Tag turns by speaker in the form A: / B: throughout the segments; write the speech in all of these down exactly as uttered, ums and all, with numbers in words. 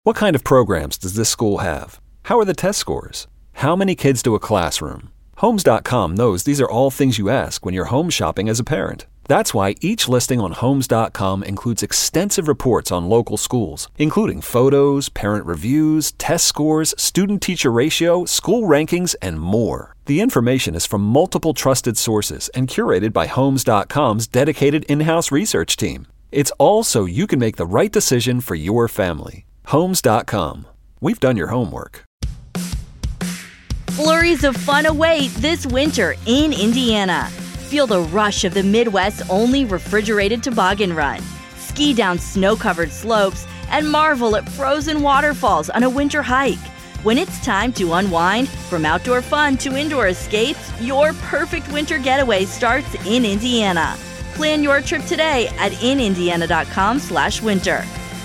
A: What kind of programs does this school have? How are the test scores? How many kids do a classroom? Homes dot com knows these are all things you ask when you're home shopping as a parent. That's why each listing on Homes dot com includes extensive reports on local schools, including photos, parent reviews, test scores, student-teacher ratio, school rankings, and more. The information is from multiple trusted sources and curated by Homes dot com's dedicated in-house research team. It's all so you can make the right decision for your family. Homes dot com. We've done your homework.
B: Flurries of fun await this winter in Indiana. Feel the rush of the Midwest's only refrigerated toboggan run. Ski down snow-covered slopes and marvel at frozen waterfalls on a winter hike. When it's time to unwind, from outdoor fun to indoor escapes, your perfect winter getaway starts in Indiana. Plan your trip today at in indiana dot com slash winter.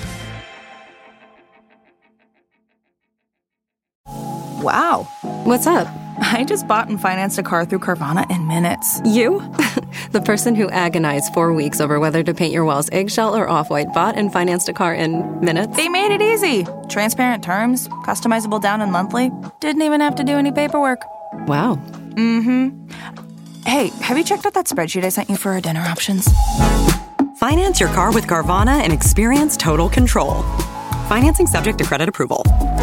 C: Wow.
D: What's up?
C: I just bought and financed a car through Carvana in minutes.
D: You? The person who agonized four weeks over whether to paint your walls eggshell or off-white bought and financed a car in minutes?
C: They made it easy. Transparent terms, customizable down and monthly. Didn't even have to do any paperwork.
D: Wow.
C: Mm-hmm. Hey, have you checked out that spreadsheet I sent you for our dinner options?
E: Finance your car with Carvana and experience total control. Financing subject to credit approval.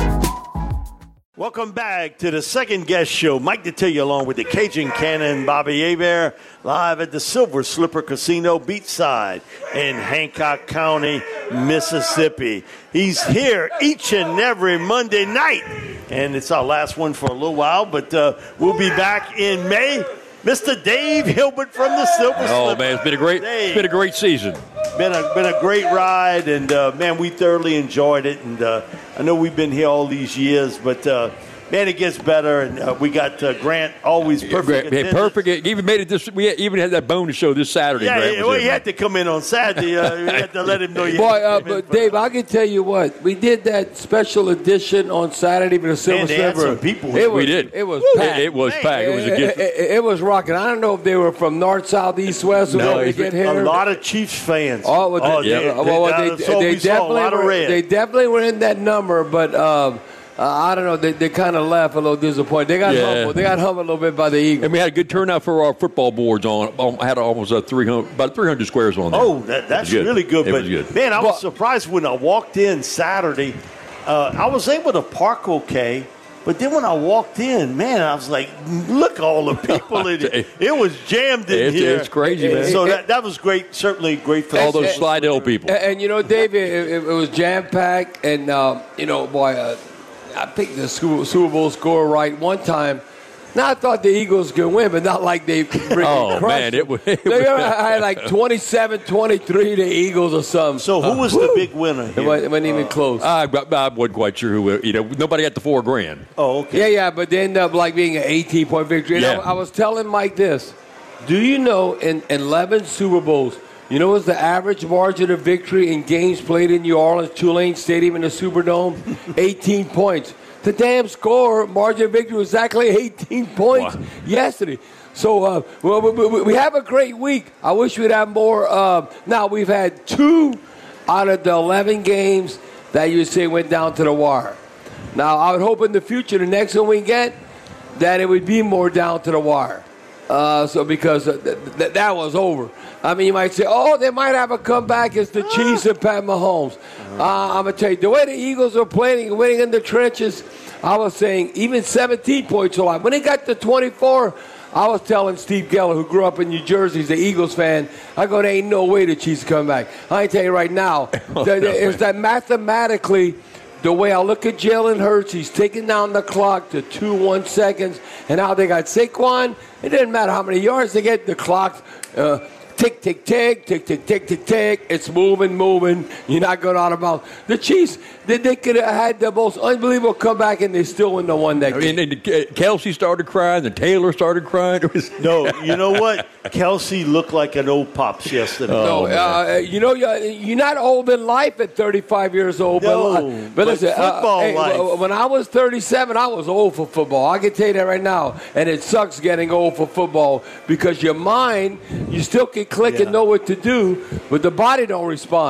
F: Welcome back to the second guest show. Mike Detillier along with the Cajun Cannon, Bobby Hebert, live at the Silver Slipper Casino Beachside in Hancock County, Mississippi. He's here each and every Monday night, and it's our last one for a little while, but uh, we'll be back in May. Mister Dave Hilbert from the Silver Slipper.
G: Oh, man, it's been a great,
F: Dave.
G: it's been a great season.
F: Been a been a great ride, and uh, man, we thoroughly enjoyed it. And uh, I know we've been here all these years, but uh, man, it gets better. And uh, we got uh, Grant always perfect.
G: Yeah, perfect. Even made it this. We even had that bonus show this Saturday.
F: Yeah,
G: Grant
F: yeah
G: was
F: well,
G: in,
F: he had to come in on Saturday. Uh, we had to let him know. You
H: Boy,
F: had
H: uh,
F: to come in
H: but
F: for-
H: Dave, I can tell you what we did that special edition on Saturday with the Silver
F: Man, they had
H: Slipper.
F: some people.
H: It was,
G: we did.
H: It was
G: Woo.
H: packed.
G: It, it was packed. It was a
H: It,
G: gift.
H: it, it, it was rocking. I don't know if they were from north, south, east, west.
F: No,
H: Or they get here.
F: a lot of Chiefs fans.
H: Oh, well,
F: Oh,
H: they,
F: they-
H: yeah, well,
F: they-
H: they,
F: so
H: they
F: we saw a
H: definitely
F: lot of
H: were,
F: red.
H: they definitely were in that number, but um, uh, I don't know. They, they kind of left a little disappointed. They got
G: Yeah.
H: humbled. They got humbled a little bit by the Eagles.
G: And we had a good turnout for our football boards on. on had almost a three hundred, about three hundred squares on there.
F: Oh, that, that's
G: It was
F: really good.
G: It
F: but
G: was good.
F: man, I was
H: Well-
F: surprised when I walked in Saturday. Uh, I was able to park okay, but then when I walked in, man, I was like, look, all the people in it. It was jammed in
G: It's-
F: here.
G: it's crazy, man.
F: So that, that was great. Certainly great for
G: All those
F: us.
G: Slidell people.
H: And, and you know, David, it, it, it was jam packed, and uh, you know, boy, uh, I picked the Super, Super Bowl score right one time. Now I thought the Eagles could win, but not like they really
G: Oh,
H: crushed
G: man,
H: them.
G: it was- it
H: They
G: was-
H: had like twenty-seven twenty-three the Eagles or something.
F: So who was
H: Uh,
F: the
H: woo.
F: big winner
H: It
F: here?
H: wasn't, it wasn't even close.
G: I, I wasn't quite sure who. You know, nobody got the four grand.
F: Oh, okay.
H: yeah, yeah, but they ended up like being an eighteen-point victory. And
G: Yeah.
H: I, I was telling Mike this. Do you know in eleven Super Bowls, you know what's the average margin of victory in games played in New Orleans, Tulane Stadium in the Superdome? eighteen points. The damn score, margin of victory was exactly eighteen points
G: Wow.
H: yesterday. So, uh, well, we, we, we have a great week. I wish we'd have more. Uh, now, we've had two out of the eleven games that you say went down to the wire. Now, I would hope in the future, the next one we get, that it would be more down to the wire. Uh, so because uh, th- th- that was over. I mean, you might say, oh, they might have a comeback. It's the Chiefs and Pat Mahomes. Uh, I'm going to tell you, the way the Eagles are playing and winning in the trenches, I was saying even seventeen points a lot. When they got to twenty-four, I was telling Steve Geller, who grew up in New Jersey, he's an Eagles fan, I go, there ain't no way the Chiefs come back. I can tell you right now,
G: Oh,
H: that,
G: no,
H: is that mathematically, the way I look at Jalen Hurts, he's taking down the clock to two, one seconds. And now they got Saquon. It doesn't matter how many yards they get. The clock, uh, tick, tick, tick, tick, tick, tick, tick, tick. It's moving, moving. You're not going out of bounds. The Chiefs, they, they could have had the most unbelievable comeback, and they still wouldn't have won that game.
G: And, and Kelsey started crying. Then Taylor started crying. It was
F: No, you know what? Kelsey looked like an old pops yesterday.
H: No,
G: Oh,
H: uh, you know, you're, you're not old in life at thirty-five years old.
F: No,
H: but, uh, but
F: but
H: listen, uh,
F: football
H: hey,
F: life.
H: w- when I was thirty-seven, I was old for football. I can tell you that right now. And it sucks getting old for football because your mind, you still can click
F: Yeah.
H: and know what to do, but the body don't respond.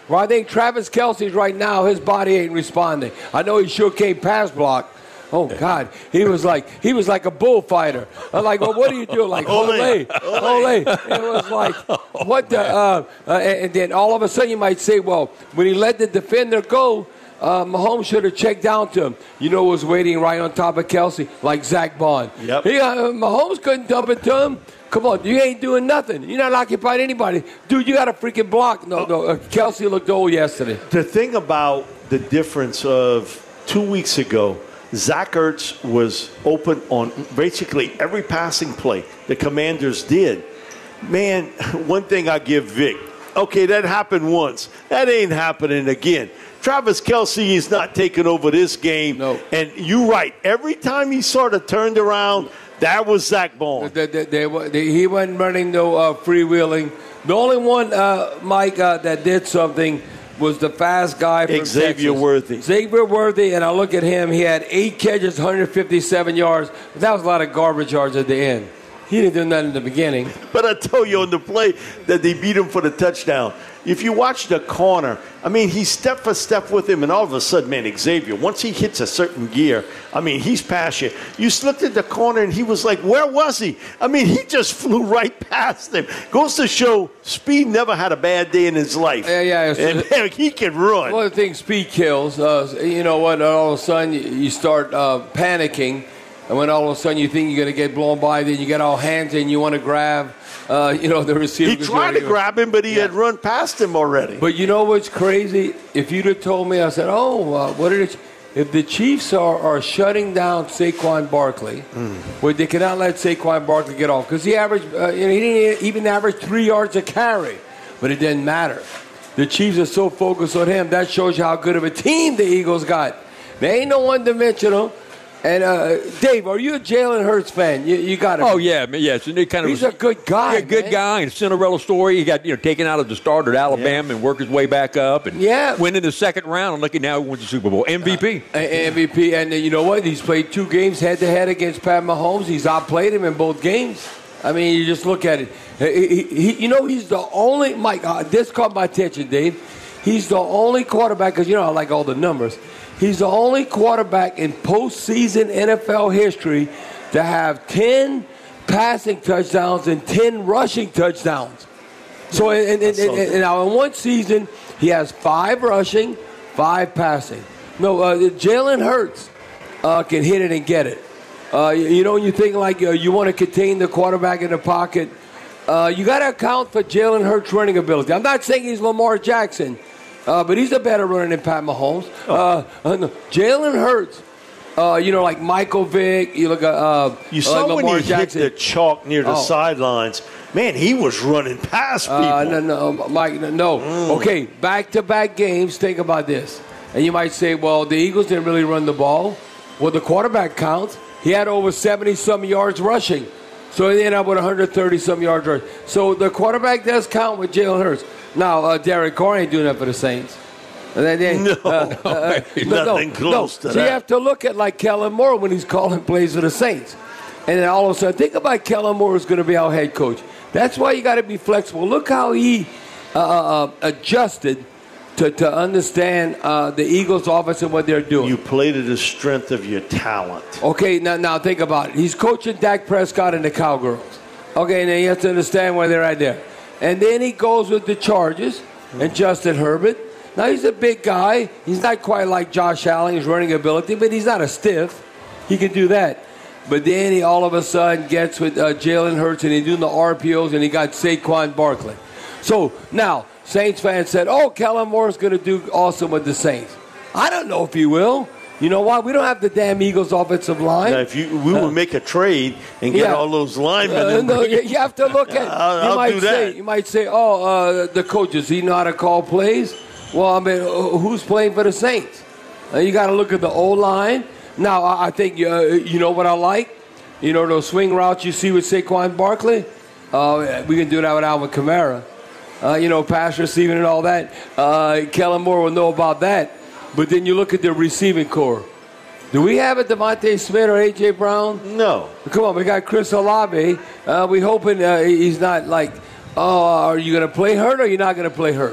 H: Well, I think Travis Kelce's right now, his body ain't responding. I know he sure came pass block. Oh God, he was like he was like a bullfighter. I'm like, well, what do you do? Like, ole, ole. It was like, what the? Uh, uh, and then all of a sudden, you might say, well, when he let the defender go, uh, Mahomes should have checked down to him. You know, was waiting right on top of Kelce, like Zach Bond.
F: Yep.
H: He, uh, Mahomes couldn't dump it to him. Come on, you ain't doing nothing. You're not occupied anybody, dude. You got a freaking block. No, no. Uh, Kelce looked old yesterday.
F: The thing about the difference of two weeks ago. Zach Ertz was open on basically every passing play the Commanders did. Man, one thing I give Vic, okay, that happened once. That ain't happening again. Travis Kelce is not taking over this game.
H: No.
F: And you're right. Every time he sort of turned around, that was Zach Bond.
H: They, they, they, they, he wasn't running no uh, freewheeling. The only one, uh, Mike, uh, that did something was the fast guy from
F: Xavier
H: Texas.
F: Worthy.
H: Xavier Worthy, and I look at him, he had eight catches, one hundred fifty-seven yards. But that was a lot of garbage yards at the end. He didn't do nothing in the beginning.
F: But I told you on the play that they beat him for the touchdown. If you watch the corner, I mean, he's step for step with him, and all of a sudden, man, Xavier, once he hits a certain gear, I mean, he's past you. You looked at the corner, and he was like, where was he? I mean, he just flew right past him. Goes to show Speed never had a bad day in his life.
H: Yeah, yeah.
F: And man, he can run.
H: One of the things speed kills, uh, you know what, all of a sudden you, you start uh, panicking, and when all of a sudden you think you're going to get blown by, then you get all hands and you want to grab, uh, you know, the receiver.
F: He tried to grab him, but he
H: yeah.
F: had run past him already.
H: But you know what's crazy? If you'd have told me, I said, oh, uh, what are the, if the Chiefs are, are shutting down Saquon Barkley, mm. where they cannot let Saquon Barkley get off, because he averaged, uh, you know, he didn't even average three yards a carry, but it didn't matter. The Chiefs are so focused on him. That shows you how good of a team the Eagles got. They ain't no one-dimensional. And, uh, Dave, are you a Jalen Hurts fan? You, you got to
G: Oh, yeah. Yes. And it kind of
H: He's
G: was,
H: a good guy,
G: Yeah, good
H: man.
G: guy. And Cinderella story. He got, you know, taken out of the start at Alabama yeah. and worked his way back up. And
H: yeah.
G: went in the second round. And look at now he wins the Super Bowl. M V P.
H: Uh, M V P. And uh, you know what? He's played two games head-to-head against Pat Mahomes. He's outplayed him in both games. I mean, you just look at it. He, he, you know, he's the only – Mike, uh, this caught my attention, Dave. He's the only quarterback – because, you know, I like all the numbers – he's the only quarterback in postseason N F L history to have ten passing touchdowns and ten rushing touchdowns. So, and, and, and, and now in one season, he has five rushing, five passing. No, uh, Jalen Hurts uh, can hit it and get it. Uh, you, you know, when you think like uh, you want to contain the quarterback in the pocket, uh, you got to account for Jalen Hurts' running ability. I'm not saying he's Lamar Jackson. Uh, but he's a better runner than Pat Mahomes. Uh, uh, Jalen Hurts, uh, you know, like Michael Vick. You look at uh,
F: you saw
H: like
F: when
H: Lamar
F: he
H: Jackson.
F: hit the chalk near the
H: oh.
F: sidelines. Man, he was running past people.
H: Uh, no, no, Mike, no. Mm. Okay, back-to-back games. Think about this, and you might say, "Well, the Eagles didn't really run the ball." Well, the quarterback counts. He had over seventy-some yards rushing, so he ended up with one hundred thirty-some yards rushing. So the quarterback does count with Jalen Hurts. Now, uh, Derek Carr ain't doing that for the Saints. They, they,
F: no,
H: uh, uh,
F: no, nothing
H: no,
F: close
H: no.
F: to
H: so
F: that.
H: You have to look at like Kellen Moore when he's calling plays for the Saints. And then all of a sudden, think about Kellen Moore is going to be our head coach. That's why you got to be flexible. Look how he uh, uh, adjusted to, to understand uh, the Eagles' offense and what they're doing.
F: You play to the strength of your talent.
H: Okay, now, now think about it. He's coaching Dak Prescott and the Cowgirls. Okay, and then you have to understand where they're at there. And then he goes with the Chargers and Justin Herbert. Now, he's a big guy. He's not quite like Josh Allen, his running ability, but he's not a stiff. He can do that. But then he all of a sudden gets with uh, Jalen Hurts, and he's doing the R P Os, and he got Saquon Barkley. So, now, Saints fans said, oh, Kellen Moore's going to do awesome with the Saints. I don't know if he will. You know why? We don't have the damn Eagles offensive line.
F: Now, if you, we uh, would make a trade and get
H: yeah.
F: all those linemen.
H: Uh, no, you have to look at.
F: I'll,
H: you
F: I'll
H: might
F: do
H: say,
F: that.
H: You might say, "Oh, uh, the coach, does he know how to call plays?" Well, I mean, who's playing for the Saints? Uh, you got to look at the O line. Now, I, I think uh, you know what I like. You know those swing routes you see with Saquon Barkley. Uh, we can do that with Alvin Kamara. Uh, you know, pass receiving and all that. Uh, Kellen Moore will know about that. But then you look at the receiving core. Do we have a Devontae Smith or A J. Brown?
F: No.
H: Come on, we got Chris Olave. Uh, we hoping uh, he's not like, oh, are you going to play hurt or are you not going to play hurt?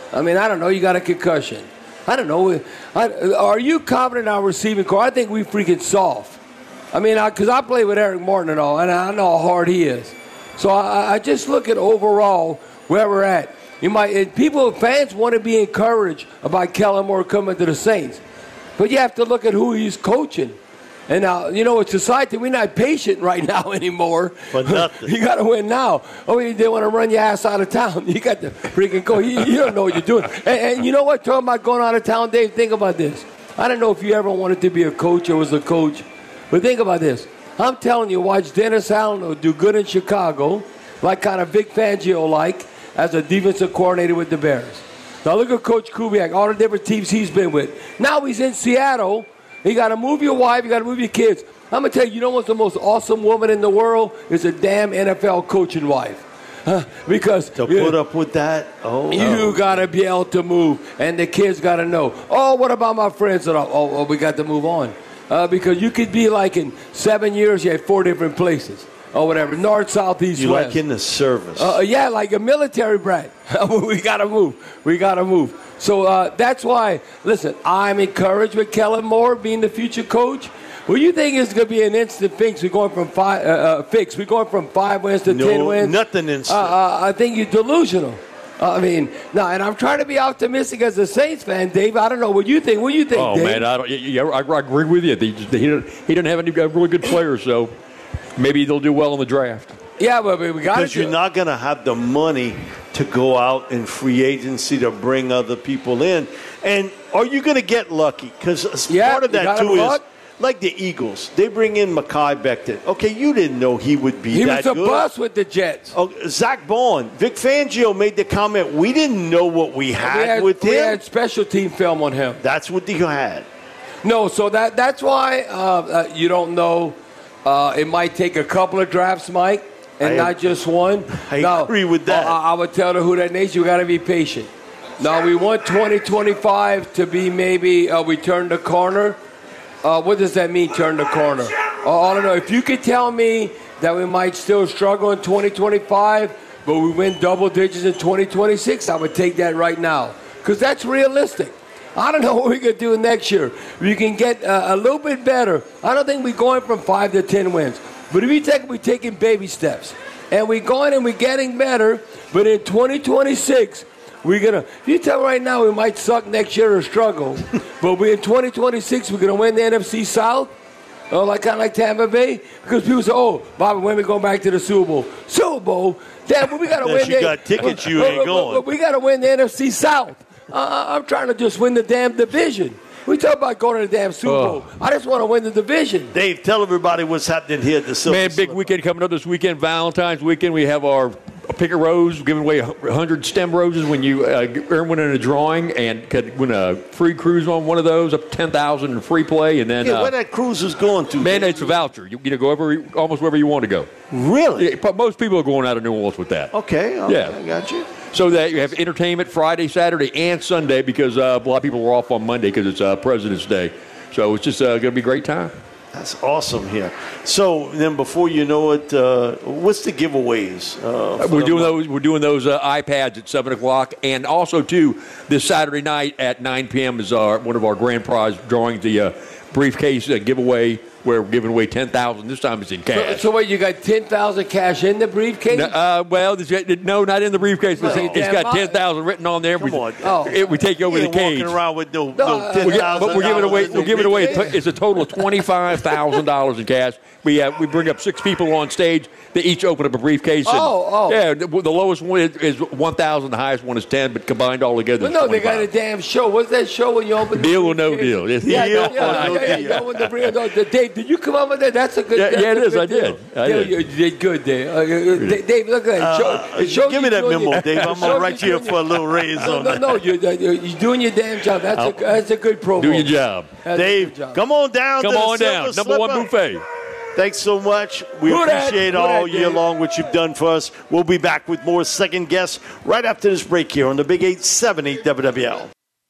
H: I mean, I don't know. You got a concussion. I don't know. I, are you confident in our receiving core? I think we freaking soft. I mean, because I, I play with Eric Martin and all, and I know how hard he is. So I, I just look at overall where we're at. You might people, fans want to be encouraged about Kellen Moore coming to the Saints, but you have to look at who he's coaching. And now, you know, it's society, we're not patient right now anymore.
F: For nothing. You
H: got to win now. Oh, they want to run your ass out of town. You got to freaking go. You, you don't know what you're doing. And, and you know what? Talking about going out of town, Dave, think about this. I don't know if you ever wanted to be a coach or was a coach, but think about this. I'm telling you, watch Dennis Allen do good in Chicago, like kind of Vic Fangio-like, as a defensive coordinator with the Bears. Now look at Coach Kubiak, all the different teams he's been with. Now he's in Seattle. You got to move your wife. You got to move your kids. I'm going to tell you, you know what's the most awesome woman in the world? Is a damn N F L coaching wife. Huh? Because
F: to put up with that, oh,
H: you
F: no.
H: got to be able to move, and the kids got to know. Oh, what about my friends? Oh, oh, we got to move on. Uh, because you could be like in seven years, you had four different places. Or whatever, north, south, east,
F: you
H: west.
F: like in the service.
H: Uh, yeah, like a military brat. we got to move. We got to move. So uh, that's why, listen, I'm encouraged with Kellen Moore being the future coach. Well, you think it's going to be an instant fix? We're going from five, uh, uh, fix. We're going from five wins to
F: no,
H: ten wins.
F: Nothing instant.
H: Uh, uh, I think you're delusional. Uh, I mean, no, and I'm trying to be optimistic as a Saints fan, Dave. I don't know what you think. What do you think,
G: oh,
H: Dave?
G: man, I, don't, yeah, I, I agree with you. He, he, don't, he doesn't have any really good players, so maybe they'll do well in the draft.
H: Yeah, but we got to.
F: Because you're not going to have the money to go out in free agency to bring other people in. And are you going to get lucky? Because
H: yeah,
F: part of that, too, is
H: luck.
F: like the Eagles. They bring in Mekhi Becton. Okay, you didn't know he would be
H: he
F: that
H: good.
F: He
H: was a bust with the Jets.
F: Oh, Zach Bowen. Vic Fangio made the comment, we didn't know what we had,
H: we had
F: with
H: we
F: him.
H: We had special team film on him.
F: That's what you had.
H: No, so that that's why uh, uh, you don't know. Uh, it might take a couple of drafts, Mike. And
F: I,
H: not just one.
F: I
H: now,
F: agree with that.
H: I, I would tell the Who That Nation, you got to be patient. Now, we want twenty twenty-five to be maybe uh, we turn the corner. Uh, what does that mean, turn the corner? Uh, all I know, if you could tell me that we might still struggle in twenty twenty-five, but we win double digits in twenty twenty-six, I would take that right now. Because that's realistic. I don't know what we could do next year. We can get uh, a little bit better. I don't think we're going from five to ten wins. But if you take, we're taking baby steps. And we're going and we're getting better. But in twenty twenty-six, we're going to, if you tell me right now we might suck next year or struggle, but we in twenty twenty-six, we're going to win the N F C South, oh, like kind of like Tampa Bay. Because people say, oh, Bobby, when we going back to the Super Bowl? Super Bowl? Damn, we got to win.
F: If you got tickets, you ain't going.
H: We got to win the N F C South. Uh, I'm trying to just win the damn division. We talk about going to the damn Super Bowl. Oh. I just want to win the division.
F: Dave, tell everybody what's happening here at the Silver
G: Man, big
F: Slipper.
G: weekend coming up this weekend, Valentine's weekend. We have our pick a rose, giving away one hundred stem roses when you uh, earn one in a drawing and could win a free cruise on one of those, up to ten thousand dollars in free play. And then
F: yeah,
G: uh,
F: where that cruise is going to?
G: Man, it's a voucher. You, you know, go over almost wherever you want to go.
F: Really?
G: Yeah, most people are going out of New Orleans with that.
F: Okay. okay
G: yeah.
F: I got you.
G: So that you have entertainment Friday, Saturday, and Sunday because uh, a lot of people are off on Monday because it's uh, President's Day. So it's just uh, going to be a great time.
F: That's awesome here. So then, before you know it, uh, what's the giveaways? Uh,
G: we're doing those. We're doing those uh, iPads at seven o'clock, and also too this Saturday night at nine p.m. is our one of our grand prize drawings, the uh, briefcase uh, giveaway. Where we're giving away ten thousand dollars. This time it's in cash.
H: So, so what, you got ten thousand dollars cash in the briefcase?
G: No, uh, well, no, not in the briefcase. But
H: no.
G: it's got ten thousand dollars written on there.
F: Come
G: we,
F: on.
H: Oh.
G: It, we take you over
F: you
G: the
F: ain't
G: cage.
F: walking around with no,
H: no,
F: no ten thousand dollars.
G: But we're giving away. We're giving away. It's a total of twenty-five thousand dollars in cash. We uh, we bring up six people on stage. They each open up a briefcase. And,
H: oh, oh.
G: Yeah, the, the lowest one is, is one thousand. The highest one is ten. But combined all together,
H: well, no, they got a damn show. What's that show when you open?
G: Deal
H: the
G: or no deal. It's
H: yeah,
G: deal
H: yeah,
G: or
H: yeah,
G: no
H: yeah, yeah,
G: deal.
H: yeah, yeah, the brief, no, the, Dave, did you come up with that? That's a good.
G: Yeah,
H: that's
G: yeah, it
H: a
G: is.
H: good
G: I did.
H: deal.
G: I
H: Dave,
G: did.
H: You did good, Dave. Uh, uh, Dave, look at that.
F: Uh,
H: it shows
F: give me
H: you
F: that
H: doing
F: memo,
H: your,
F: Dave. I'm gonna write you up for a little raise
H: no,
F: on
H: no,
F: that.
H: no, you're, you're doing your damn job. That's a that's a good promo.
G: Do your job,
H: That's
F: Dave.
H: job.
F: Come on down.
G: Come
F: to
G: on
F: the
G: down.
F: Silver
G: Number one
F: Slipper.
G: buffet.
F: Thanks so much. We
H: Who that?
F: appreciate
H: Who
F: all
H: that,
F: year
H: Dave?
F: long what you've done for us. We'll be back with more Second Guess right after this break here on the Big eight seventy W W L.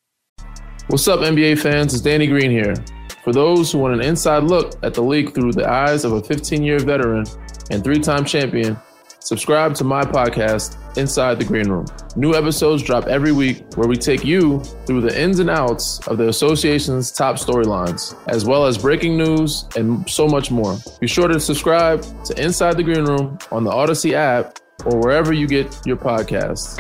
I: What's up, N B A fans? It's Danny Green here. For those who want an inside look at the league through the eyes of a fifteen-year veteran and three-time champion, subscribe to my podcast, Inside the Green Room. New episodes drop every week where we take you through the ins and outs of the association's top storylines, as well as breaking news and so much more. Be sure to subscribe to Inside the Green Room on the Odyssey app or wherever you get your podcasts.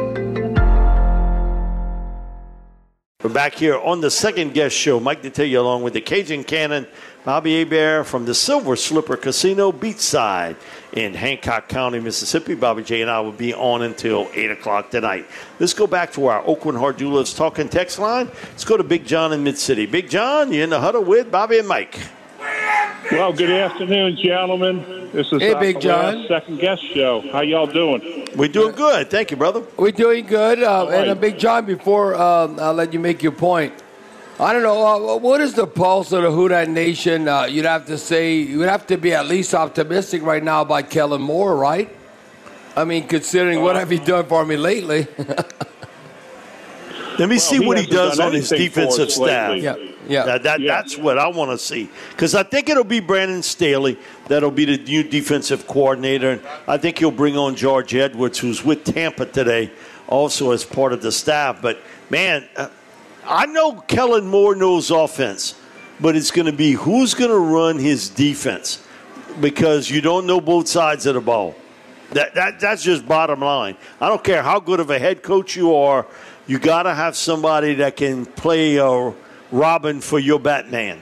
F: We're back here on the second guest show. Mike Detillier along with the Cajun Cannon, Bobby Hebert from the Silver Slipper Casino Beachside in Hancock County, Mississippi. Bobby J and I will be on until eight o'clock tonight. Let's go back to our Oakland Heart Jewelers talking text line. Let's go to Big John in Mid-City. Big John, you're in the huddle with Bobby and Mike.
J: Well, good afternoon, gentlemen. This is
H: hey,
J: our
H: Big John.
J: second guest show. How y'all doing?
F: We're doing good. Thank you, brother.
H: We're doing good. Uh,
J: right.
H: And uh, Big John, before um, I'll let you make your point, I don't know, uh, what is the pulse of the Houdat Nation? Uh, you'd have to say, you'd have to be at least optimistic right now about Kellen Moore, right? I mean, considering uh, what have you done for me lately?
F: Let me
J: well,
F: see what he does on his defensive staff.
H: Yeah, yeah.
F: That, that,
J: yeah.
F: That's what I want to see. Because I think it'll be Brandon Staley that'll be the new defensive coordinator. And I think he'll bring on George Edwards, who's with Tampa today, also as part of the staff. But, man, I know Kellen Moore knows offense, but it's going to be who's going to run his defense because you don't know both sides of the ball. That, that That's just bottom line. I don't care how good of a head coach you are. You got to have somebody that can play a Robin for your Batman.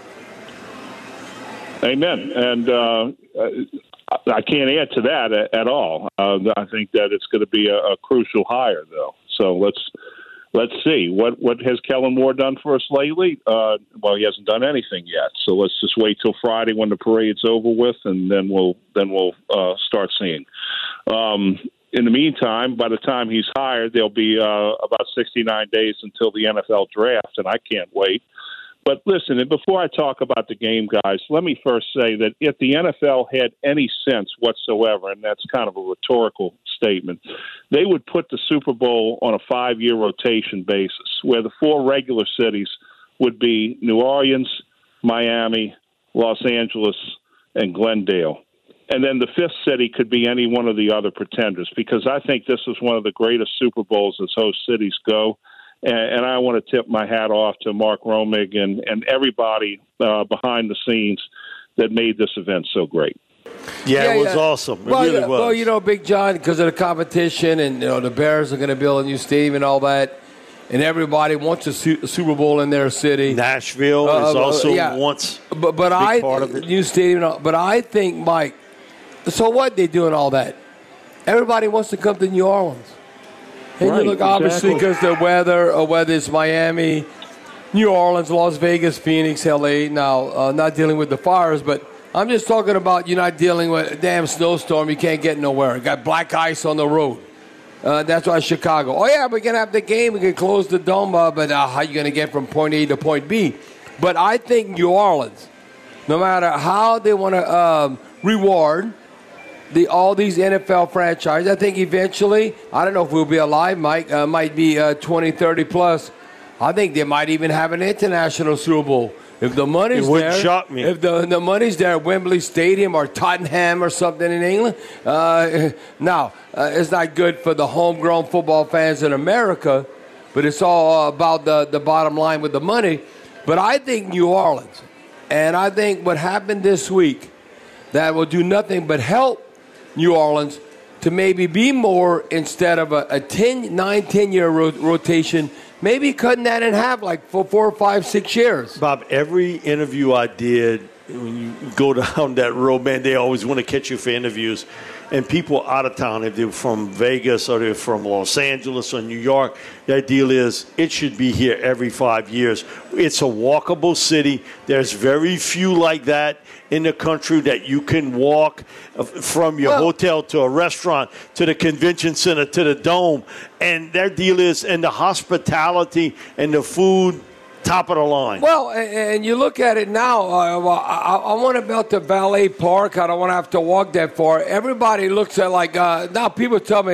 J: Amen. And uh, I can't add to that at, at all. Uh, I think that it's going to be a, a crucial hire, though. So let's let's see. What what has Kellen Moore done for us lately? Uh, well, he hasn't done anything yet. So let's just wait till Friday when the parade's over with, and then we'll then we'll uh, start seeing. Um, In the meantime, by the time he's hired, there'll be uh, about sixty-nine days until the N F L draft, and I can't wait. But listen, and before I talk about the game, guys, let me first say that if the N F L had any sense whatsoever, and that's kind of a rhetorical statement, they would put the Super Bowl on a five-year rotation basis, where the four regular cities would be New Orleans, Miami, Los Angeles, and Glendale. And then the fifth city could be any one of the other pretenders, because I think this is one of the greatest Super Bowls as host cities go. And, and I want to tip my hat off to Mark Romig and, and everybody uh, behind the scenes that made this event so great.
F: Yeah,
H: yeah
F: it was
H: yeah.
F: awesome. It
H: well,
F: really
H: yeah,
F: was.
H: Well, you know, Big John, because of the competition and, you know, the Bears are going to build a new stadium and all that, and everybody wants a su- Super Bowl in their city.
F: Nashville
H: uh,
F: is also
H: uh, yeah.
F: wants
H: but, but
F: a big
H: I,
F: part of it.
H: New stadium, but I think, Mike, so what they doing all that? Everybody wants to come to New Orleans. And
J: right,
H: you look, obviously, because
J: exactly.
H: the weather, or whether it's Miami, New Orleans, Las Vegas, Phoenix, L A. Now, uh, not dealing with the fires, but I'm just talking about you're not dealing with a damn snowstorm. You can't get nowhere. You got black ice on the road. Uh, that's why Chicago. Oh, yeah, we're going to have the game. We can close the dome, uh, but uh, how are you going to get from point A to point B? But I think New Orleans, no matter how they want to um, reward the all these N F L franchises, I think eventually, I don't know if we'll be alive, Mike, uh, might be uh, twenty, thirty plus. I think they might even have an international Super Bowl. If the money's
F: it wouldn't
H: there,
F: shock me.
H: if the, the money's there at Wembley Stadium or Tottenham or something in England, uh, now, uh, it's not good for the homegrown football fans in America, but it's all about the, the bottom line with the money. But I think New Orleans, and I think what happened this week, that will do nothing but help New Orleans to maybe be more, instead of a, a ten, nine, ten-year ro- rotation, maybe cutting that in half, like for four, five, six years.
F: Bob, every interview I did, when you go down that road, man, they always want to catch you for interviews. And people out of town, if they're from Vegas or they're from Los Angeles or New York, their deal is it should be here every five years. It's a walkable city. There's very few like that in the country that you can walk from your well, hotel to a restaurant to the convention center to the Dome. And their deal is, and the hospitality and the food, top of the line.
H: Well, and you look at it now, uh, I, I want to build to Valet Park. I don't want to have to walk that far. Everybody looks at like, uh, now people tell me,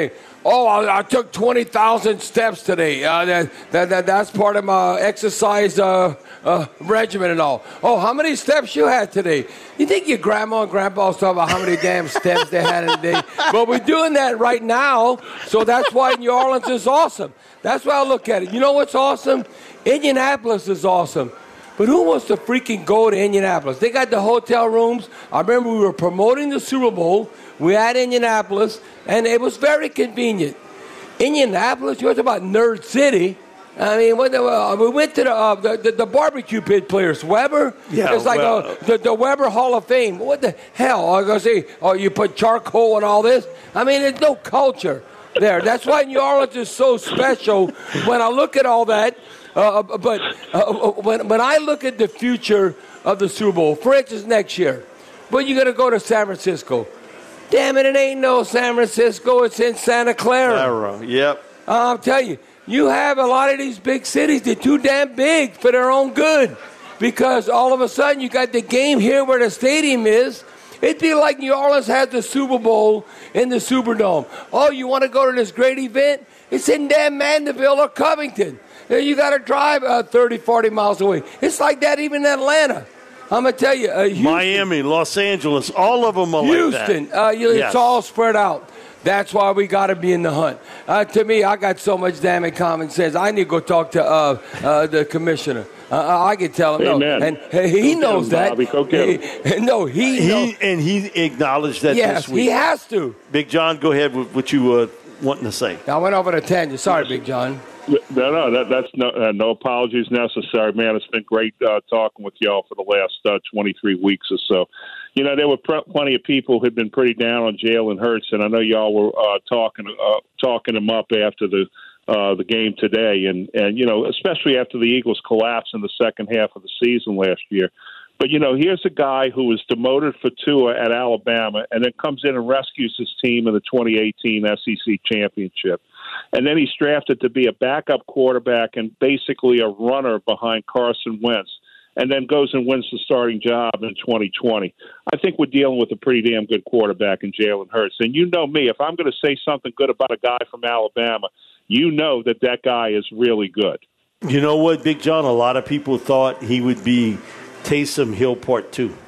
H: oh, I, I took twenty thousand steps today. Uh, that, that, that That's part of my exercise uh, uh, regimen and all. Oh, how many steps you had today? You think your grandma and grandpa was talking about how many damn steps they had in a day? But we're doing that right now, so that's why New Orleans is awesome. That's why I look at it. You know what's awesome? Indianapolis is awesome. But who wants to freaking go to Indianapolis? They got the hotel rooms. I remember we were promoting the Super Bowl. We had Indianapolis, and it was very convenient. Indianapolis, you talking about Nerd City. I mean, what the, uh, we went to the, uh, the, the the barbecue pit players. Weber?
F: Yeah,
H: it's like
F: well,
H: uh, the, the Weber Hall of Fame. What the hell? I was going to say, oh, you put charcoal and all this? I mean, there's no culture there. That's why New Orleans is so special. When I look at all that, uh, but uh, when, when I look at the future of the Super Bowl, for instance, next year, but you're going to go to San Francisco. Damn it, it ain't no San Francisco. It's in Santa Clara.
F: Clara, yep.
H: Uh, I'm telling you, you have a lot of these big cities. They're too damn big for their own good. Because all of a sudden you got the game here where the stadium is. It'd be like New Orleans has the Super Bowl in the Superdome. Oh, you want to go to this great event? It's in damn Mandeville or Covington. You got to drive uh, thirty, forty miles away. It's like that even in Atlanta. I'm going to tell you. Uh, Houston,
F: Miami, Los Angeles, all of them are
H: Houston,
F: like that.
H: Uh, you,
F: yes.
H: It's all spread out. That's why we got to be in the hunt. Uh, to me, I got so much damn common sense. I need to go talk to uh, uh, the commissioner. Uh, I can tell him. No. And uh, he
J: go
H: knows
J: him,
H: that.
J: Bobby. Go get him.
H: He, no, he,
F: he
H: knows.
F: And he acknowledged that
H: yes,
F: this week.
H: he has to.
F: Big John, go ahead with what you were wanting to say.
H: I went over to tangent. Sorry, Big John.
J: No, no, that, that's no, uh, no apologies necessary, man. It's been great uh, talking with y'all for the last uh, twenty-three weeks or so. You know, there were pr- plenty of people who'd been pretty down on Jalen Hurts, and I know y'all were uh, talking uh, talking him up after the uh, the game today, and and you know, especially after the Eagles collapsed in the second half of the season last year. But you know, here's a guy who was demoted for Tua at Alabama, and then comes in and rescues his team in the twenty eighteen S E C championship. And then he's drafted to be a backup quarterback and basically a runner behind Carson Wentz, and then goes and wins the starting job in twenty twenty. I think we're dealing with a pretty damn good quarterback in Jalen Hurts. And you know me, if I'm going to say something good about a guy from Alabama, you know that that guy is really good.
F: You know what, Big John? A lot of people thought he would be Taysom Hill Part Two.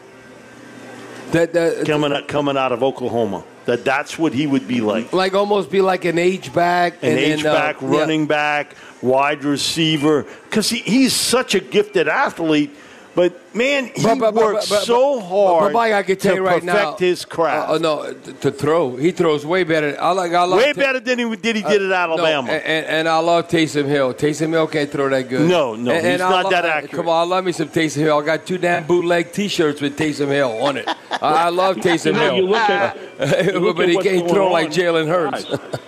H: That, that
F: coming out, coming out of Oklahoma. That that's what he would be like.
H: Like almost be like an H-back.
F: An
H: and
F: H-back,
H: then, uh,
F: running
H: yeah.
F: back, wide receiver. Because he, he's such a gifted athlete. But, man, he
H: but, but,
F: works
H: but, but,
F: so hard
H: but, but, I can tell
F: to
H: you right
F: perfect
H: now,
F: his craft.
H: Uh, uh, no, to, to throw. He throws way better. I like. I love
F: way
H: ta-
F: better than he did he did at Alabama.
H: No, and, and I love Taysom Hill. Taysom Hill can't throw that good.
F: No, no,
H: and,
F: he's
H: and
F: not
H: lo-
F: that accurate.
H: Come on, I love me some Taysom Hill. I got two damn bootleg T-shirts with Taysom Hill on it. I, I love Taysom
J: You know,
H: Hill.
J: you look at, you look
H: but
J: at
H: he
J: what's
H: can't
J: going
H: throw
J: on.
H: like Jalen Hurts.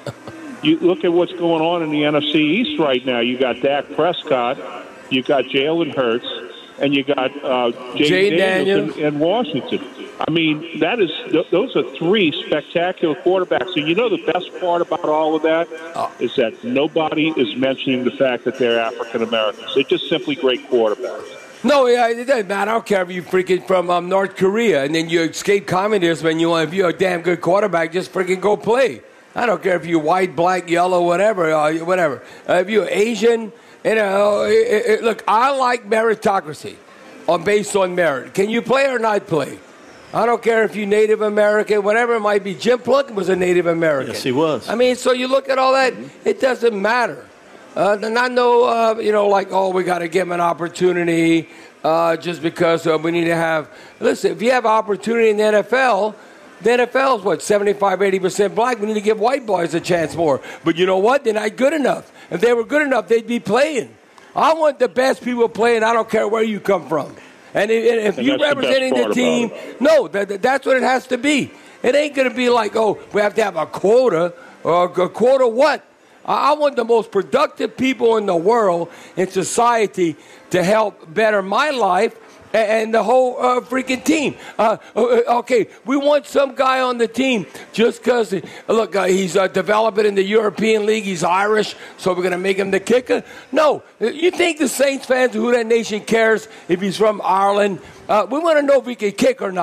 J: You look at what's going on in the N F C East right now. You got Dak Prescott, you got Jalen Hurts, and you got uh, Jay,
H: Jay
J: Daniels,
H: Daniels.
J: In, in Washington. I mean, that is th- those are three spectacular quarterbacks. And you know the best part about all of that
H: oh.
J: is that nobody is mentioning the fact that they're African Americans. They're just simply great quarterbacks.
H: No, yeah, it doesn't matter. I don't care if you're freaking from um, North Korea and then you escape communism and you want, if you're a damn good quarterback, just freaking go play. I don't care if you're white, black, yellow, whatever, uh, whatever. Uh, if you're Asian, you know, it, it, look, I like meritocracy, on based on merit. Can you play or not play? I don't care if you're Native American, whatever it might be. Jim Plunkett was a Native American.
F: Yes, he was.
H: I mean, so you look at all that, it doesn't matter. Uh, not no, uh, you know, like, oh, we got to give him an opportunity uh, just because uh, we need to have. Listen, if you have opportunity in the N F L, the N F L is what, seventy-five, eighty percent black. We need to give white boys a chance more. But you know what? They're not good enough. If they were good enough, they'd be playing. I want the best people playing. I don't care where you come from. And if, if
J: and
H: you're representing the, the team, no, that, that's what it has to be. It ain't going to be like, oh, we have to have a quota. Or a quota what? I want the most productive people in the world, in society, to help better my life and the whole uh, freaking team. Uh, okay, we want some guy on the team just because, look, uh, he's uh, developing in the European League. He's Irish, so we're going to make him the kicker? No. You think the Saints fans, who that nation cares if he's from Ireland? Uh, we want to know if he can kick or not.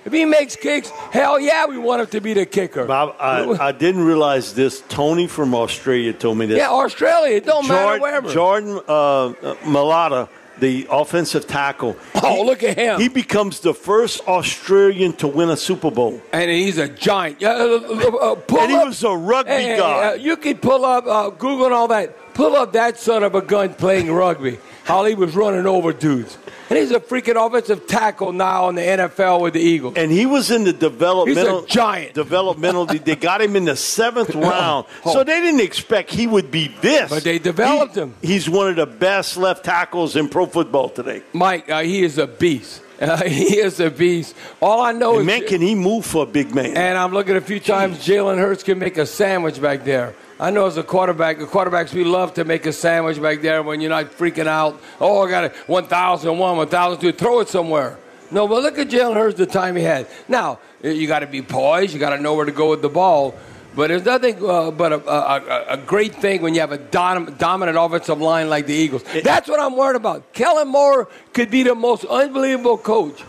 H: If he makes kicks, hell yeah, we want him to be the kicker.
F: Bob, I, I didn't realize this. Tony from Australia told me this.
H: Yeah, Australia. It don't
F: Jordan,
H: matter wherever.
F: Jordan uh, Mailata, the offensive tackle.
H: Oh,
F: he,
H: look at him.
F: He becomes the first Australian to win a Super Bowl.
H: And he's a giant. Uh, uh, pull
F: and he
H: up,
F: was a rugby
H: hey,
F: guy.
H: Uh, you can pull up, uh, Google and all that. Pull up that son of a gun playing rugby. How he was running over dudes. And he's a freaking offensive tackle now in the N F L with the Eagles.
F: And he was in the developmental.
H: He's a giant.
F: Developmental. They got him in the seventh round.
H: Oh.
F: So they didn't expect he would be this.
H: But they developed
F: he,
H: him.
F: He's one of the best left tackles in pro football today.
H: Mike, uh, he is a beast. Uh, he is a beast. All I know
F: and
H: is.
F: Man, can he move for a big man?
H: And I'm looking a few times, Jalen Hurts can make a sandwich back there. I know as a quarterback, the quarterbacks, we love to make a sandwich back there when you're not freaking out. Oh, I got a one thousand one, one thousand two. Throw it somewhere. No, but look at Jalen Hurts the time he had. Now, you got to be poised. You got to know where to go with the ball. But there's nothing uh, but a, a, a great thing when you have a dom- dominant offensive line like the Eagles. That's what I'm worried about. Kellen Moore could be the most unbelievable coach.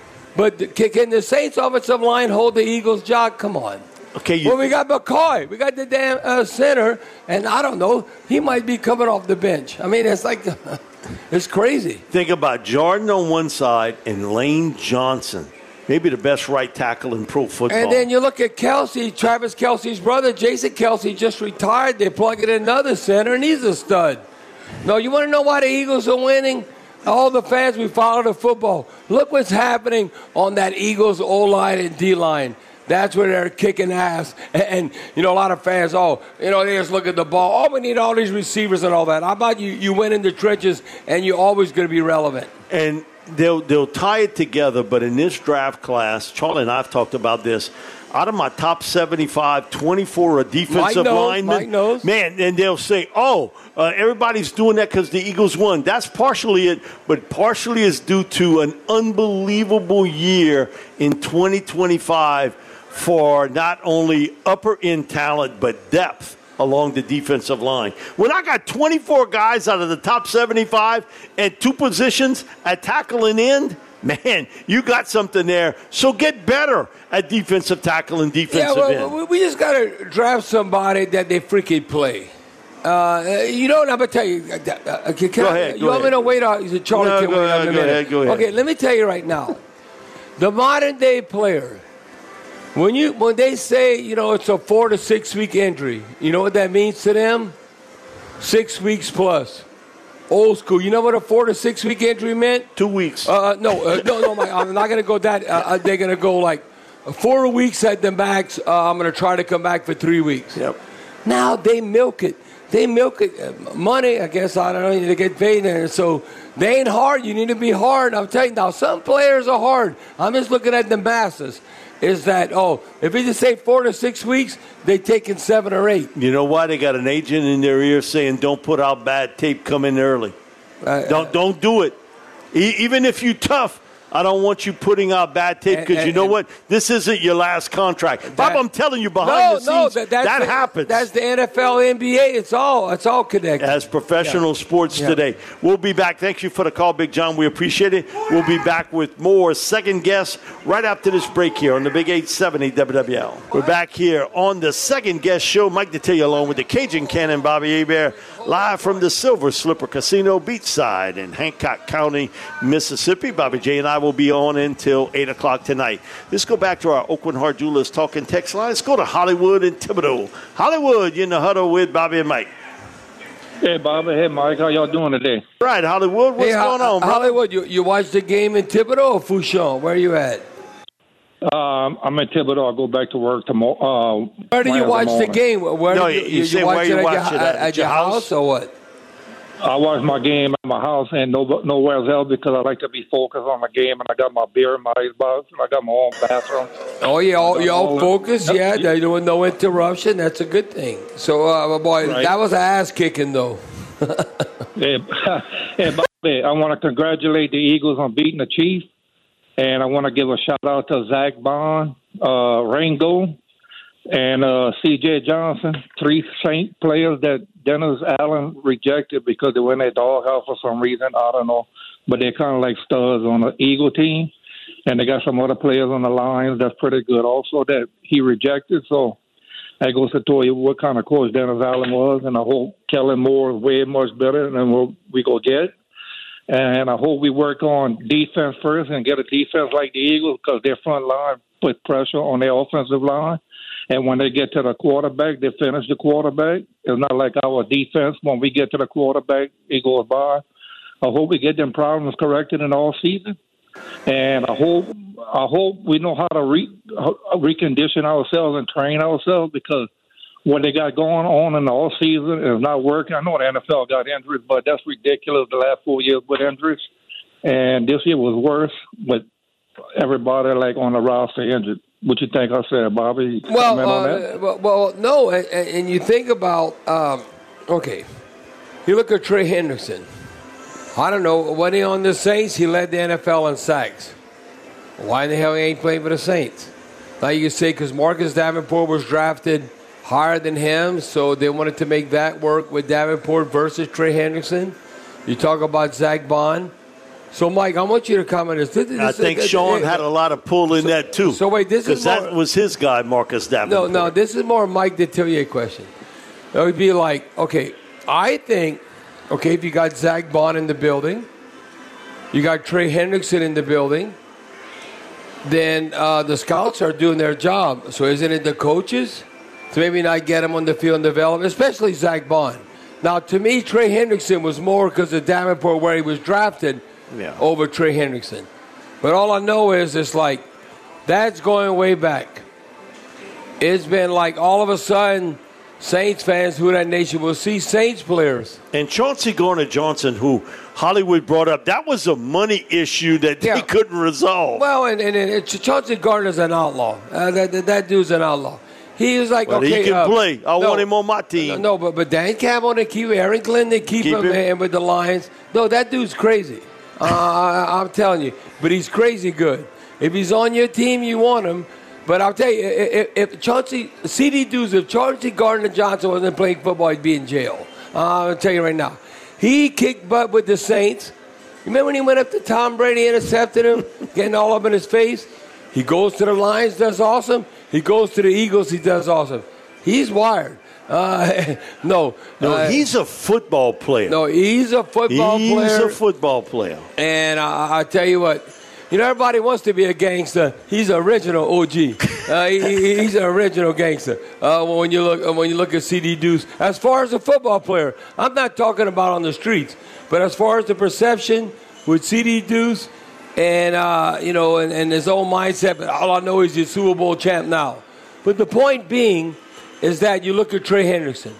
H: But can the Saints offensive line hold the Eagles' job? Come on.
F: Okay, you
H: well, we got McCoy. We got the damn uh, center. And I don't know. He might be coming off the bench. I mean, it's like, it's crazy.
F: Think about Jordan on one side and Lane Johnson. Maybe the best right tackle in pro football.
H: And then you look at Kelsey, Travis Kelsey's brother, Jason Kelsey, just retired. They plug in another center, and he's a stud. No, you want to know why the Eagles are winning? All the fans, we follow the football. Look what's happening on that Eagles O-line and D-line. That's where they're kicking ass. And, and, you know, a lot of fans, oh, you know, they just look at the ball. Oh, we need all these receivers and all that. How about you, you win in the trenches, and you're always going to be relevant.
F: And they'll they'll tie it together, but in this draft class, Charlie and I have talked about this, out of my top seventy-five, twenty-four are defensive
H: Mike knows,
F: linemen.
H: Mike knows.
F: Man, and they'll say, oh, uh, everybody's doing that because the Eagles won. That's partially it, but partially is due to an unbelievable year in twenty twenty-five for not only upper-end talent but depth along the defensive line. When I got twenty-four guys out of the top seventy-five at two positions at tackle and end, man, you got something there. So get better at defensive tackle and defensive
H: yeah, well,
F: end.
H: We just got to draft somebody that they freaking play. Uh, you know what I'm going to tell you? Uh, can,
F: go
H: I,
F: ahead.
H: You
F: go
H: want
F: ahead.
H: me to wait on? He said, Charlie,
F: no,
H: can
F: go
H: wait
F: ahead,
H: on a
F: go
H: minute.
F: ahead, go ahead.
H: Okay, let me tell you right now. The modern-day player, when you when they say, you know, it's a four- to six-week injury, you know what that means to them? Six weeks plus. Old school. You know what a four- to six-week injury meant?
F: Two weeks.
H: Uh, no, uh, no, no, Mike, I'm not going to go that. Uh, they're going to go like four weeks at the max. Uh, I'm going to try to come back for three weeks.
F: Yep.
H: Now they milk it. They milk it. Uh, money, I guess, I don't know. They get paid there. So they ain't hard. You need to be hard. I'm telling you now, some players are hard. I'm just looking at the masses. Is that, oh, if we just say four to six weeks, they taking seven or eight.
F: You know why? They got an agent in their ear saying, don't put out bad tape, come in early.
H: Uh,
F: don't don't do it. E- even if you're tough, I don't want you putting out bad tape because you know what? This isn't your last contract. That, Bob, I'm telling you, behind
H: no,
F: the scenes,
H: no, that, that's
F: that
H: the,
F: happens.
H: That's the N F L, N B A. It's all, it's all connected.
F: As professional yeah. sports yeah. today. We'll be back. Thank you for the call, Big John. We appreciate it. We'll be back with more Second Guess right after this break here on the Big eight seventy W W L. We're back here on the Second Guess show. Mike Detillier along with the Cajun Cannon, Bobby Hebert, live from the Silver Slipper Casino beachside in Hancock County, Mississippi. Bobby J and I will be on until eight o'clock tonight. Let's go back to our Oakland Heart Jewelers talking text line. Let's go to Hollywood and Thibodeau. Hollywood, you're in the huddle with Bobby and Mike.
K: Hey, Bobby. Hey, Mike. How y'all doing today?
F: Right, Hollywood. What's
H: hey,
F: going on, bro?
H: Hollywood, you, you watched the game in Thibodeau or Fouchon? Where are you at?
K: Um, I'm in Thibodeau. I'll go back to work tomorrow. Uh,
H: where do you watch the game? Where
F: no,
H: do you,
F: you,
H: you,
F: say
H: you watch
F: where
H: it
F: you
H: at
F: watch
H: your,
F: it at,
H: at, at your house? house or what?
K: I watch my game at my house and no, nowhere else because I like to be focused on the game. And I got my beer in my icebox and I got my own bathroom.
H: Oh, yeah, all, you all focused? Yep. Yeah, they're doing no interruption. That's a good thing. So, uh, boy, right. That was an ass kicking, though.
K: hey, hey, Bobby, I want to congratulate the Eagles on beating the Chiefs. And I want to give a shout-out to Zach Bond, uh, Rango, and uh, C J Johnson, three Saint players that Dennis Allen rejected because they went at doghouse for some reason. I don't know. But they're kind of like studs on the Eagle team. and they got some other players on the line that's pretty good also that he rejected. So that goes to tell you what kind of coach Dennis Allen was, and I hope Kellen Moore is way much better than what we go get. And I hope we work on defense first and get a defense like the Eagles because their front line put pressure on their offensive line. And when they get to the quarterback, they finish the quarterback. It's not like our defense. When we get to the quarterback, it goes by. I hope we get them problems corrected in all season. And I hope I hope we know how to re, recondition ourselves and train ourselves because what they got going on in the all season is not working. I know the N F L got injuries, but that's ridiculous the last four years with injuries. And this year was worse with everybody like on the roster injured. What you think I said, Bobby?
H: Well, uh, well, well, no, and, and you think about, um, okay, you look at Trey Hendrickson. I don't know, when he on the Saints, he led the N F L in sacks. Why in the hell he ain't playing for the Saints? Now you can say because Marcus Davenport was drafted higher than him, so they wanted to make that work with Davenport versus Trey Hendrickson. You talk about Zach Bond. So, Mike, I want you to comment. This, this,
F: I think
H: this,
F: Sean
H: this,
F: had a lot of pull in
H: so,
F: that, too.
H: So, wait, this is
F: Because
H: more,
F: that was his guy, Marcus Davenport.
H: No, no, this is more Mike to tell you a question. It would be like, okay, I think, okay, if you got Zach Bond in the building, you got Trey Hendrickson in the building, then uh, the scouts are doing their job. So isn't it the coaches to maybe not get him on the field and develop, especially Zach Bond? Now, to me, Trey Hendrickson was more because of Davenport where he was drafted yeah. over Trey Hendrickson. But all I know is it's like that's going way back. It's been like all of a sudden Saints fans, who that nation will see Saints players.
F: And Chauncey Gardner-Johnson, who Hollywood brought up, that was a money issue that yeah. they couldn't resolve.
H: Well, and, and, and Chauncey Gardner's an outlaw. Uh, that, that, that dude's an outlaw. He was like,
F: well,
H: okay.
F: He can
H: uh,
F: play. I
H: no,
F: want him on my team.
H: No, no but, but Dan Campbell, they keep Aaron Glenn, they keep, keep him, him with the Lions. No, that dude's crazy. Uh, I, I'm telling you. But he's crazy good. If he's on your team, you want him. But I'll tell you, if, if Chauncey, C D Deuce, if Chauncey Gardner-Johnson wasn't playing football, he'd be in jail. Uh, I'll tell you right now. He kicked butt with the Saints. Remember when he went up to Tom Brady, intercepted him, getting all up in his face? He goes to the Lions, does awesome. He goes to the Eagles, he does awesome. He's wired. Uh, no.
F: No,
H: uh,
F: he's a football player.
H: No, he's a football
F: he's
H: player.
F: He's a football player.
H: And uh, I tell you what, you know, everybody wants to be a gangster. He's an original O G. Uh, he, he's an original gangster. Uh, when you look when you look at C D Deuce, as far as a football player, I'm not talking about on the streets, but as far as the perception with C D Deuce and uh, you know, and, and his own mindset. But all I know is he's a Super Bowl champ now. But the point being is that you look at Trey Hendrickson.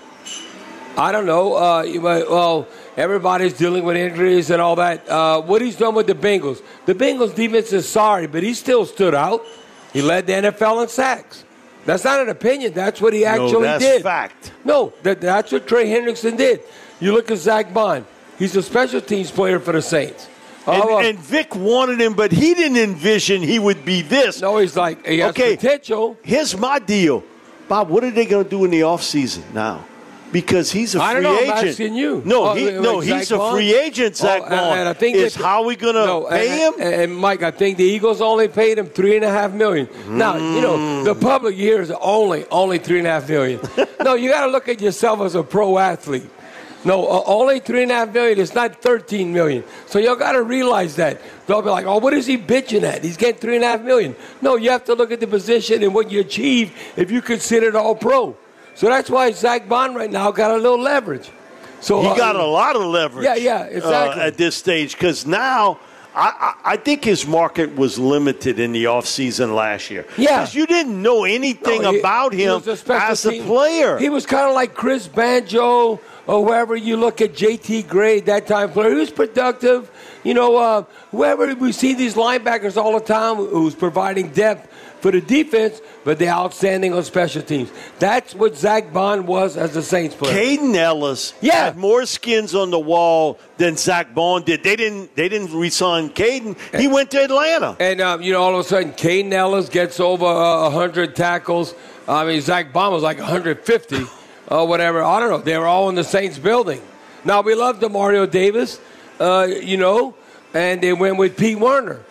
H: I don't know. Uh, you might, well, everybody's dealing with injuries and all that. Uh, what he's done with the Bengals. The Bengals defense is sorry, but he still stood out. He led the N F L in sacks. That's not an opinion. That's what he actually
F: no, that's
H: did.
F: fact.
H: No, that, that's what Trey Hendrickson did. You look at Zach Bond. He's a special teams player for the Saints.
F: And,
H: uh,
F: and Vic wanted him, but he didn't envision he would be this.
H: No, he's like, he has
F: okay,
H: potential.
F: Here's my deal. Bob, what are they going to do in the offseason now? Because he's a free
H: I don't know,
F: agent.
H: I'm asking you.
F: No,
H: oh,
F: he,
H: like
F: no,
H: Zach
F: he's a
H: Bond?
F: free agent, Zach
H: oh,
F: Bond.
H: And I think
F: is
H: that,
F: how we going to
H: no,
F: pay
H: and,
F: him?
H: And, and, Mike, I think the Eagles only paid him three and a half million. Mm. Now, you know, the public hears only, only three and a half million. No, you got to look at yourself as a pro athlete. No, uh, only three and a half million. It's not thirteen million. So y'all got to realize that. They'll be like, oh, what is he bitching at? He's getting three and a half million. No, you have to look at the position and what you achieve if you consider it all pro. So that's why Zach Bond right now got a little leverage. So
F: he
H: uh,
F: got a lot of leverage.
H: Yeah, yeah, exactly.
F: Uh, at this stage, because now I, I, I think his market was limited in the offseason last year.
H: Yeah.
F: Because you didn't know anything
H: no, he,
F: about him
H: a
F: as a
H: team.
F: player.
H: He was kind of like Chris Banjo or whoever you look at, J T Gray, that time player. He was productive. You know, uh, whoever we see these linebackers all the time who's providing depth for the defense, but they're outstanding on special teams. That's what Zach Bond was as a Saints player.
F: Caden Ellis
H: yeah.
F: had more skins on the wall than Zach Bond did. They didn't They didn't re-sign Caden. He went to Atlanta.
H: And, um, you know, all of a sudden, Caden Ellis gets over uh, one hundred tackles. I mean, Zach Bond was like one hundred fifty or whatever. I don't know. They were all in the Saints building. Now, we love DeMario Davis, uh, you know, and they went with Pete Werner.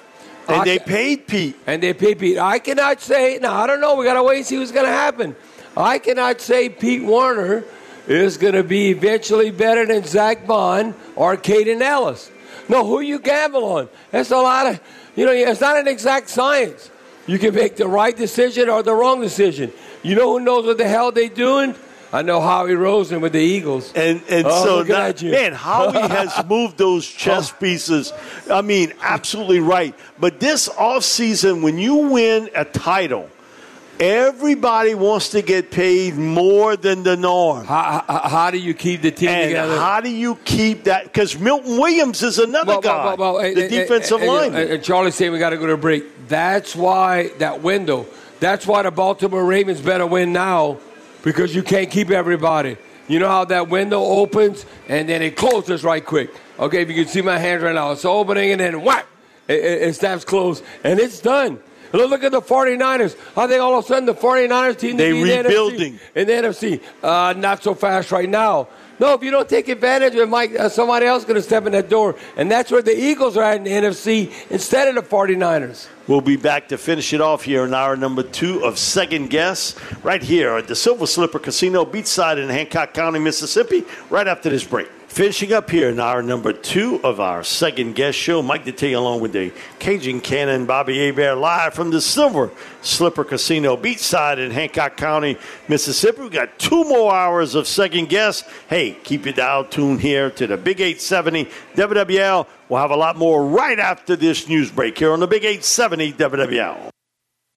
F: And
H: I
F: they
H: ca-
F: paid Pete.
H: And they paid Pete. I cannot say, now, I don't know. We got to wait and see what's going to happen. I cannot say Pete Warner is going to be eventually better than Zach Bond or Caden Ellis. No, who you gamble on? That's a lot of, you know, it's not an exact science. You can make the right decision or the wrong decision. You know who knows what the hell they're doing? I know Howie Roseman with the Eagles.
F: And and
H: oh,
F: so,
H: look
F: now,
H: at you.
F: man, Howie has moved those chess pieces. I mean, absolutely right. But this offseason, when you win a title, everybody wants to get paid more than the norm.
H: How, how, how do you keep the team
F: and
H: together?
F: How do you keep that? Because Milton Williams is another
H: well,
F: guy,
H: well, well, well,
F: the
H: and,
F: defensive
H: and, and,
F: lineman.
H: And Charlie's saying we got to go to a break. That's why that window. That's why the Baltimore Ravens better win now, because you can't keep everybody. You know how that window opens and then it closes right quick. Okay, if you can see my hands right now, it's opening and then whack, it, it, it snaps closed and it's done. Look at the 49ers. I think all of a sudden the 49ers team
F: they
H: be
F: rebuilding
H: in the N F C. Uh, not so fast right now. No, if you don't take advantage of it, Mike, uh, somebody else is going to step in that door. And that's where the Eagles are at in the N F C instead of the 49ers.
F: We'll be back to finish it off here in hour number two of Second Guess right here at the Silver Slipper Casino, beachside in Hancock County, Mississippi, right after this break. Finishing up here in hour number two of our Second Guess show, Mike Detillier along with the Cajun Cannon, Bobby Hebert, live from the Silver Slipper Casino, beachside in Hancock County, Mississippi. We got two more hours of Second Guess. Hey, keep your dial tuned here to the Big eight seventy W W L. We'll have a lot more right after this news break here on the Big eight seventy W W L.